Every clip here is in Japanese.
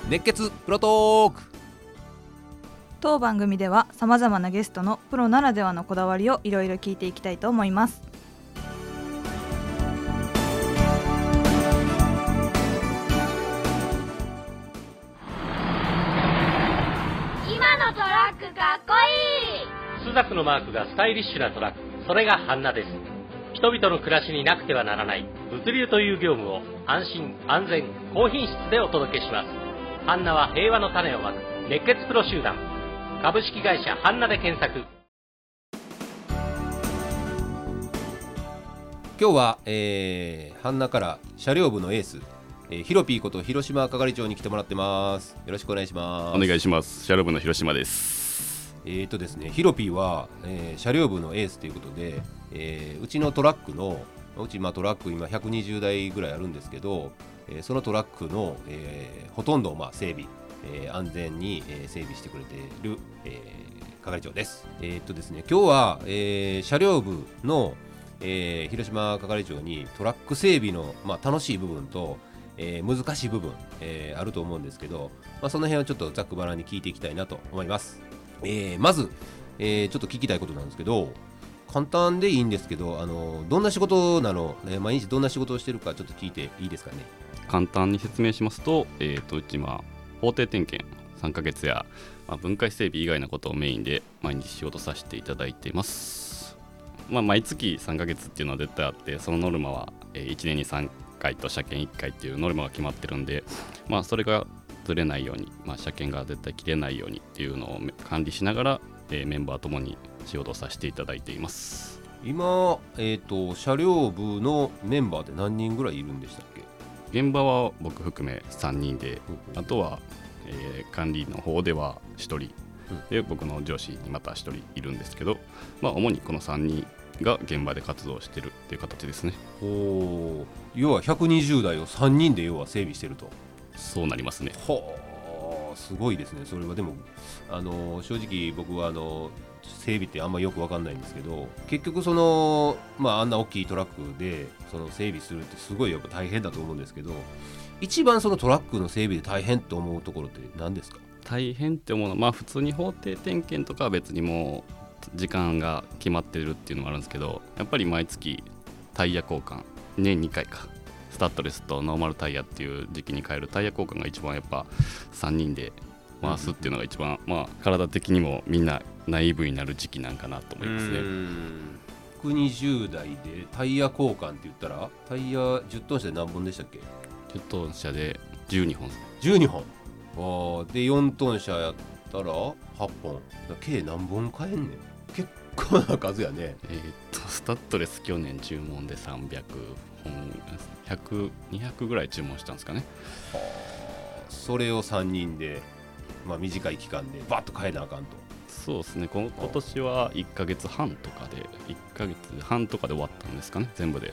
熱血プロトーク。 当番組ではさまざまなゲストのプロならではのこだわりをいろいろ聞いていきたいと思います。 今のトラックかっこいい。 スザクのマークがスタイリッシュなトラック、それがハンナです。人々の暮らしになくてはならない物流という業務を安心安全高品質でお届けします。ハンナは平和の種をまく熱血プロ集団、株式会社ハンナで検索。 今日は、ハンナから車両部のエース、ヒロピーこと広島係長に来てもらってます。よろしくお願いします。 お願いします。車両部の広島です。 ですね、ヒロピーは、車両部のエースということで、うちのトラックのトラック今120台ぐらいあるんですけど、そのトラックの、ほとんどを整備、安全に、整備してくれている、係長です。ですね、今日は、車両部の、広島係長にトラック整備の、楽しい部分と、難しい部分、あると思うんですけど、その辺をちょっとざっくばらんに聞いていきたいなと思います。まず、ちょっと聞きたいことなんですけど、簡単でいいんですけど、どんな仕事なの、毎日どんな仕事をしてるかちょっと聞いていいですかね。 簡単に説明しますと、うち法定点検3ヶ月や、分解整備以外のことをメインで毎日仕事させていただいています。毎月3ヶ月っていうのは絶対あって、そのノルマは1年に3回と車検1回っていうノルマが決まってるんで、それがずれないように、車検が絶対切れないようにっていうのを管理しながら、メンバーともに仕事をさせていただいています。 今、車両部のメンバーって何人ぐらいいるんでしたっけ？ 現場は僕含め3人で、あとは、管理の方では1人、で僕の上司にまた1人いるんですけど、主にこの3人が現場で活動してるっていう形ですね。 要は120台を3人で要は整備してると。 そうなりますね。 すごいですね。それはでも正直僕は整備ってあんまよく分かんないんですけど、結局あんな大きいトラックで整備するってすごいやっぱ大変だと思うんですけど、一番そのトラックの整備で大変と思うところって何ですか？ 大変って思うのは、普通に法定点検とかは別にもう時間が決まってるっていうのもあるんですけど、やっぱり毎月タイヤ交換年2回か、スタッドレスとノーマルタイヤっていう時期に変えるタイヤ交換が一番やっぱ3人で回すっていうのが一番、体的にもみんなナイーブになる時期なんかなと思いますね。 120台でタイヤ交換って言ったら、タイヤ10トン車で何本でしたっけ ？10トン車で12本。 12本で4トン車やったら8本。計何本買えんねん。結構な数やね。 スタッドレス去年注文で300本、100、200ぐらい注文したんですかね。 それを3人で、短い期間でバッと変えなあかんと。 そうですね。今年は1ヶ月半とかで終わったんですかね、全部で。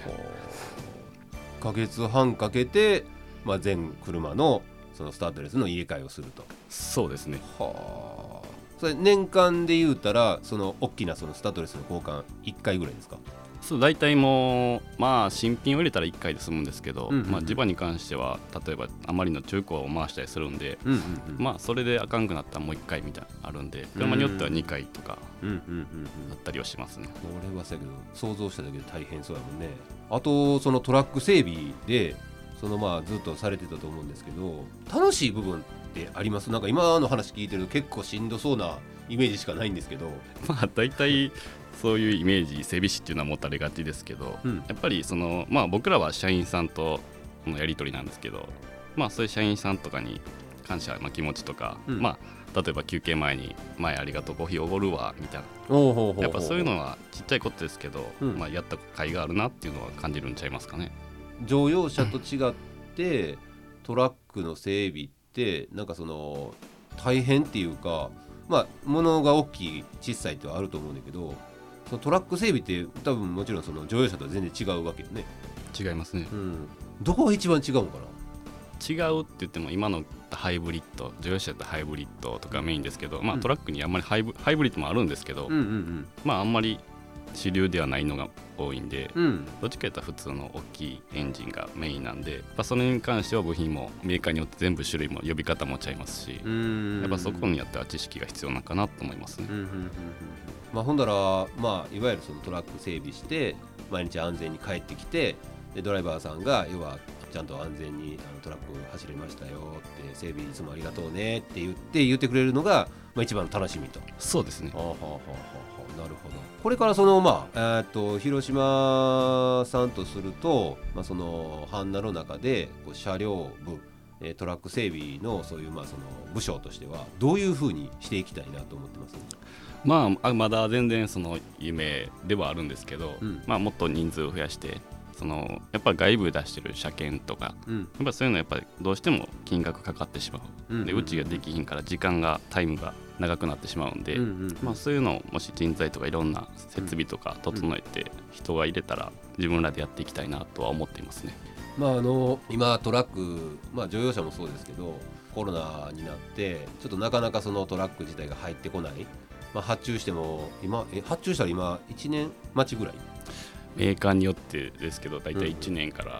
1ヶ月半かけて、全車のそのスタッドレスの入れ替えをすると。 そうですね。 それ年間で言うたら、その大きなそのスタッドレスの交換1回ぐらいですか？ そう、大体もう新品を入れたら1回で済むんですけど、地場に関しては例えばあまりの中古を回したりするんで、それであかんくなったらもう1回みたいなのあるんで、車によっては2回とかだったりはしますね。 これはさけど想像しただけで大変そうやもんね。あとそのトラック整備でずっとされてたと思うんですけど、楽しい部分ってあります？なんか今の話聞いてると結構しんどそうなイメージしかないんですけど。 大体そういうイメージ、整備士っていうのは持たれがちですけど、やっぱり僕らは社員さんとのやり取りなんですけど、そういう社員さんとかに感謝の気持ちとか、例えば休憩前に前ありがとうコーヒーおごるわみたいな、やっぱそういうのはちっちゃいことですけど、やった甲斐があるなっていうのは感じるんちゃいますかね。 乗用車と違ってトラックの整備ってなんか大変っていうか、物が大きい小さいってはあると思うんだけど、そのトラック整備って多分もちろんその乗用車とは全然違うわけよね。 違いますね。 どこが一番違うのかな？ 違うって言っても今のハイブリッド、乗用車だとハイブリッドとかメインですけど、トラックにあんまりハイブリッドもあるんですけど、あんまり主流ではないのが多いんで、 うんどっちかというと普通の大きいエンジンがメインなんで、やっぱそれに関しては部品もメーカーによって全部種類も呼び方もちゃいますし、やっぱそこによっては知識が必要なのかなと思いますね。 まあ、ほんだら、まあ、いわゆるそのトラック整備して毎日安全に帰ってきて、でドライバーさんが要はちゃんと安全にトラック走れましたよって、整備いつもありがとうねって言ってくれるのが、まあ、一番の楽しみと。 そうですね。 なるほど。これからその、まあ広島さんとすると、まあ、そのハンナの中でこう車両部トラック整備のそういう、まあ、その部署としてはどういうふうにしていきたいなと思ってます？ まあ、まだ全然その夢ではあるんですけど、まあ、もっと人数を増やして、やっぱ外部出してる車検とか、やっぱそういうのやっぱりどうしても金額かかってしまう、でうちができひんからタイムが長くなってしまうんで、まあ、そういうのをもし人材とかいろんな設備とか整えて人が入れたら自分らでやっていきたいなとは思っていますね。 まあ、今トラック、まあ、乗用車もそうですけどコロナになってちょっとなかなかそのトラック自体が入ってこない、まあ、発注しても発注したら今1年待ちぐらい、 メーカーによってですけど大体1年から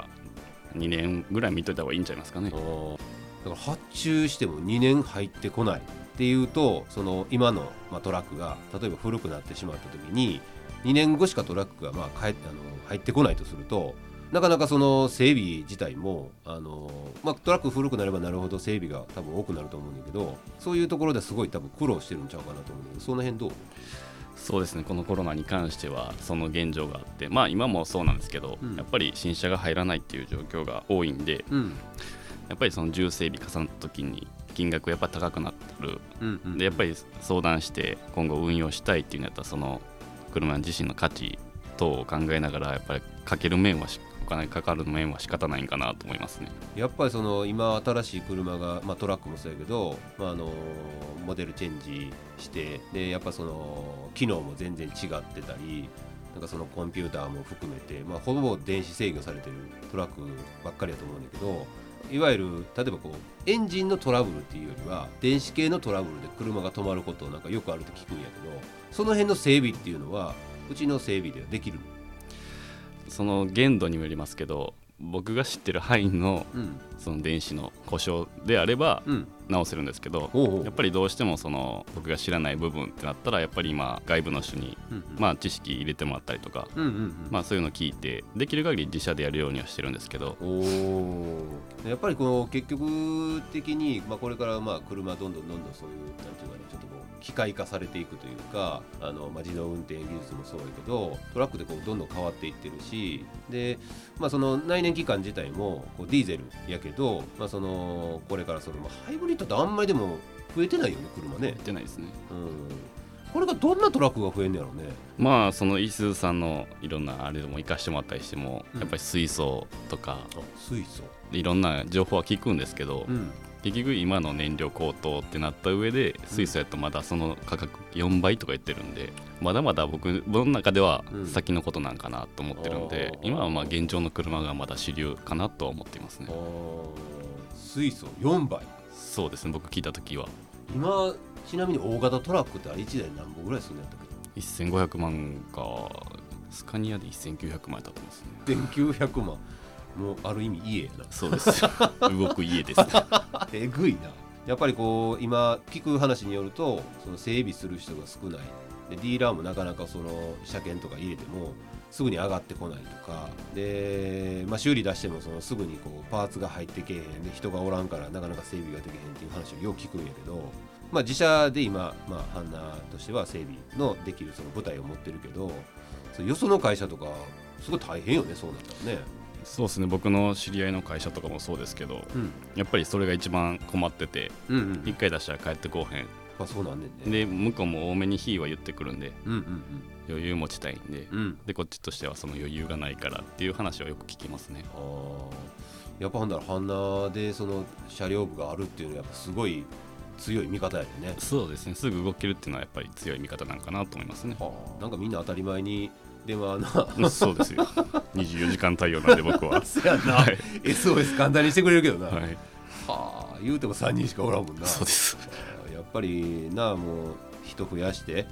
2年ぐらい見といた方がいいんちゃいますかね。 だから発注しても2年入ってこないっていうと、その今の、まあ、トラックが例えば古くなってしまった時に2年後しかトラックがまあ入ってこないとすると、なかなかその整備自体もまあ、トラック古くなればなるほど整備が多分多くなると思うんだけど、そういうところですごい多分苦労してるんちゃうかなと思うんだけど、その辺どう？ そうですね、このコロナに関してはその現状があって、まあ今もそうなんですけど、やっぱり新車が入らないっていう状況が多いんで、やっぱりその重整備重なった時に金額やっぱ高くなってる、でやっぱり相談して今後運用したいっていうのやったら、その車自身の価値等を考えながらやっぱりかける面はお金かかる面は仕方ないんかなと思いますね。 やっぱりその今新しい車が、まあ、トラックもそうやけど、まあ、モデルチェンジしてでやっぱその機能も全然違ってたり、なんかそのコンピューターも含めて、まあ、ほぼ電子制御されてるトラックばっかりだと思うんだけど、いわゆる例えばこうエンジンのトラブルっていうよりは電子系のトラブルで車が止まることなんかよくあると聞くんやけど、その辺の整備っていうのはうちの整備ではできるの？ その限度にもよりますけど、僕が知ってる範囲の、その電子の故障であれば直せるんですけど、やっぱりどうしてもその僕が知らない部分ってなったらやっぱり今外部の人に、まあ知識入れてもらったりとか、まあそういうのを聞いてできる限り自社でやるようにはしてるんですけど、 やっぱりこう結局的に、まあ、これからまあ車どんどんそういうなんていうかね、ちょっとこう機械化されていくというか、まあ、自動運転技術もそうやけどトラックでこうどんどん変わっていってるし、で、まあ、その内燃機関自体もこうディーゼルやけど、まあ、そのこれからその、まあ、ハイブリッドってあんまりでも増えてないよね、車ね。 増えてないですね。 これがどんなトラックが増えんのやろうね。 まあそのイスさんのいろんなあれでも生かしてもらったりしても、やっぱり水素とか水素いろんな情報は聞くんですけど、結局今の燃料高騰ってなった上で水素やとまだその価格4倍とか言ってるんで、まだまだ僕の中では先のことなんかなと思ってるんで、今はまあ現状の車がまだ主流かなとは思っていますね。 水素4倍。 そうですね、僕聞いた時は。 今ちなみに大型トラックってあれ1台何本ぐらいするんやったっけ ？1500万か、スカニアで1900万だと思いますね。 1900万、もうある意味家やな。 そうです動く家ですえぐいな。やっぱりこう今聞く話によると、その整備する人が少ないで、ディーラーもなかなかその車検とか入れてもすぐに上がってこないとかで、まあ、修理出してもそのすぐにこうパーツが入ってけえへんで、人がおらんからなかなか整備ができへんっていう話をよく聞くんやけど、まあ、自社で今、まあ、ハンナとしては整備のできるその部隊を持ってるけど、よその会社とかすごい大変よね、そうなったらね。 そうですね、僕の知り合いの会社とかもそうですけど、やっぱりそれが一番困ってて、一回出したら帰ってこうへん、 まあ、そうなんねんね。 で向こうも多めに費用は言ってくるんで、余裕持ちたいんで、でこっちとしてはその余裕がないからっていう話はよく聞きますね。 やっぱほんだらハンナでその車両部があるっていうのはやっぱすごい強い味方やね。 そうですね、すぐ動けるっていうのはやっぱり強い味方なんかなと思いますね。 なんかみんな当たり前に電話そうですよ24時間対応なんで僕はそうやな、はい、SOS 簡単にしてくれるけどな、 はい、 はあ、言うても3人しかおらんもんな。 そうです。 やっぱりな、もう人増やして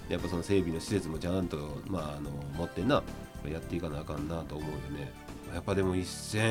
やっぱその整備の施設もちゃんと、持ってなやっていかなあかんなと思うよね。やっぱでも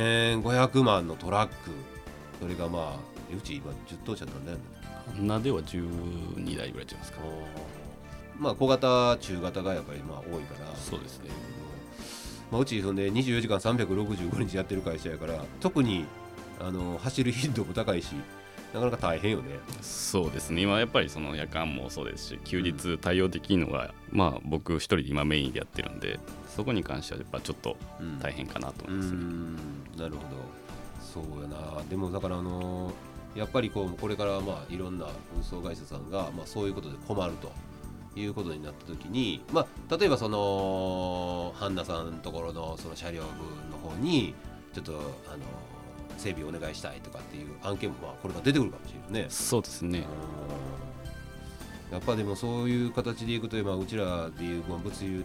1500万のトラック、それがうち今10トン車なんだよね。 ハンナでは12台ぐらい違いますか。 小型中型がやっぱり多いから。 そうですね。 うちそんで24時間365日やってる会社やから、特に走る頻度も高いし、なかなか大変よね。 そうですね。今やっぱりその夜間もそうですし、休日対応できるのが、僕一人で今メインでやってるんで、そこに関してはやっぱちょっと大変かなと思いますね。 なるほど。そうやな。でもだからやっぱりこれからいろんな運送会社さんがそういうことで困るということになった時に、例えばそのハンナさんのところのその車両部の方にちょっと整備お願いしたいとかっていう案件もこれから出てくるかもしれないね。 そうですね。 やっぱでもそういう形でいくと、うちらでいう物流って、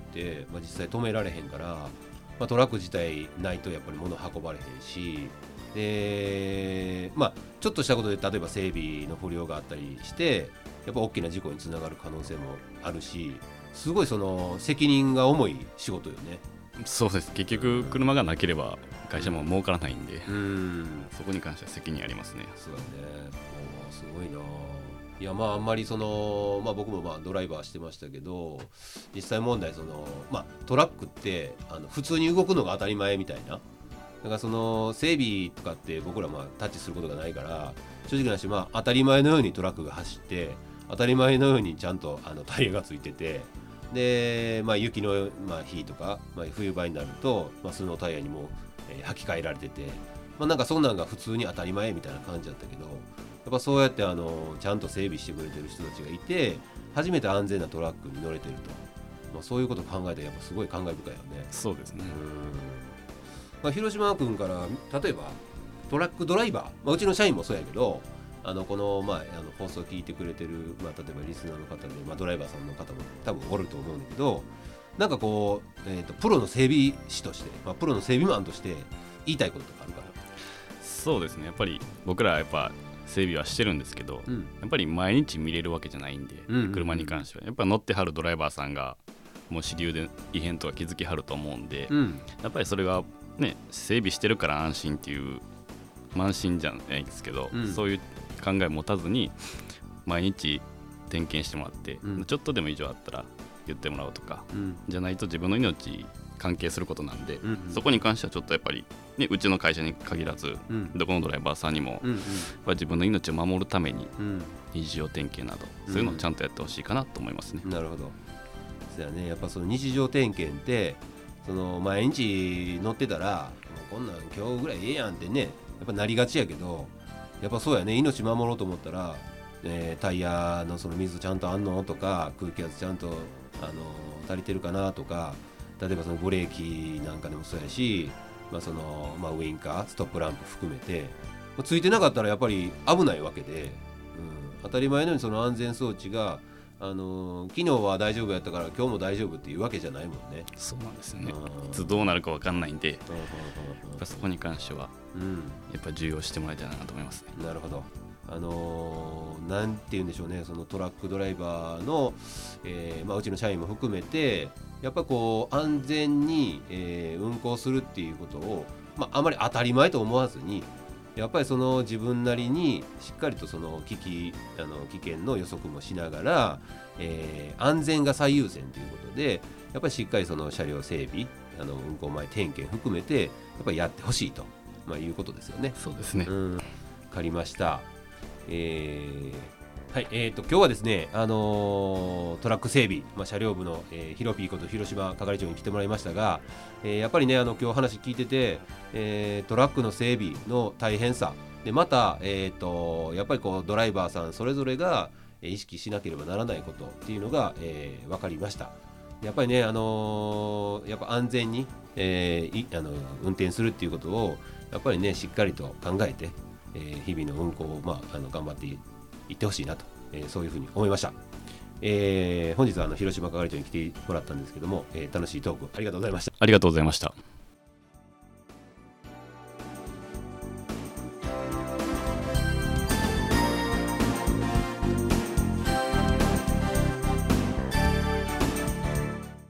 実際止められへんから、トラック自体ないとやっぱり物運ばれへんし、でちょっとしたことで例えば整備の不良があったりしてやっぱ大きな事故につながる可能性もあるし、すごいその責任が重い仕事よね。 そうです。結局車がなければ会社も儲からないんで、そこに関しては責任ありますね。 そうだね。すごいな。いやあんまりその、僕もドライバーしてましたけど、実際問題その、トラックって普通に動くのが当たり前みたいな。だからその整備とかって僕らタッチすることがないから、正直な話当たり前のようにトラックが走って当たり前のようにちゃんとタイヤがついてて、で、雪の、日とか、冬場になると、スノータイヤにも、履き替えられてて、なんかそんなんが普通に当たり前みたいな感じだったけど、やっぱそうやってちゃんと整備してくれてる人たちがいて初めて安全なトラックに乗れてると、そういうことを考えたらやっぱすごい感慨深いよね。 そうですね。 広島君から例えばトラックドライバー、うちの社員もそうやけどこの、放送を聞いてくれてる、例えばリスナーの方で、ドライバーさんの方も多分おると思うんだけど、なんかこう、プロの整備士として、プロの整備マンとして言いたいこととかあるかな。 そうですね。やっぱり僕らはやっぱ整備はしてるんですけど、やっぱり毎日見れるわけじゃないんで、車に関してはやっぱ乗ってはるドライバーさんがもう支流で異変とか気づきはると思うんで、やっぱりそれがね、整備してるから安心っていう慢心じゃないんですけど、そういう考え持たずに毎日点検してもらって、ちょっとでも異常あったら言ってもらうとか、じゃないと自分の命関係することなんで、そこに関してはちょっとやっぱり、ね、うちの会社に限らず、どこのドライバーさんにも、自分の命を守るために、日常点検など、そういうのをちゃんとやってほしいかなと思いますね。 なるほど。そうやね。やっぱその日常点検ってその毎日乗ってたらもうこんなん今日ぐらいええやんってね、やっぱなりがちやけど、やっぱそうやね。命守ろうと思ったら、タイヤのその水ちゃんとあんのとか、空気圧ちゃんと足りてるかなとか、例えばそのブレーキなんかでもそうやし、そのウインカーストップランプ含めてついてなかったらやっぱり危ないわけで、当たり前のようにその安全装置が昨日は大丈夫やったから今日も大丈夫っていうわけじゃないもんね。 そうなんですよね。いつどうなるか分かんないんで、やっぱそこに関してはやっぱ重要してもらいたいなと思いますね。 なるほど。なんて言うんでしょうね、そのトラックドライバーの、うちの社員も含めてやっぱこう安全に、運行するっていうことを、あまり当たり前と思わずに、やっぱりその自分なりにしっかりとその危険の予測もしながら、安全が最優先ということで、やっぱりしっかりその車両整備、運行前点検含めてやっぱりやってほしいと、いうことですよね。 そうですね。 わかりました。はい、今日はですね、トラック整備、車両部の、ヒロピーこと広島係長に来てもらいましたが、やっぱりね今日話聞いてて、トラックの整備の大変さで、また、やっぱりこうドライバーさんそれぞれが意識しなければならないことっていうのが、分かりました。やっぱりね、やっぱ安全に、運転するっていうことをやっぱりねしっかりと考えて、日々の運行を、頑張っていってほしいなと、そういうふうに思いました。本日は広島係長に来てもらったんですけども、楽しいトークありがとうございました。 ありがとうございました。